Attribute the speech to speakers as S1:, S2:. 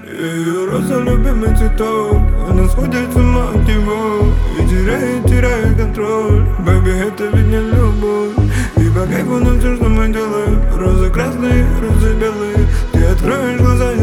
S1: Ее роза любимый цветок, она сходит с ума от него и теряет контроль. Бэби, это ведь не любовь. И по кайфу нам все, что мы делаем. Розы красные, розы белые. Ты откроешь глаза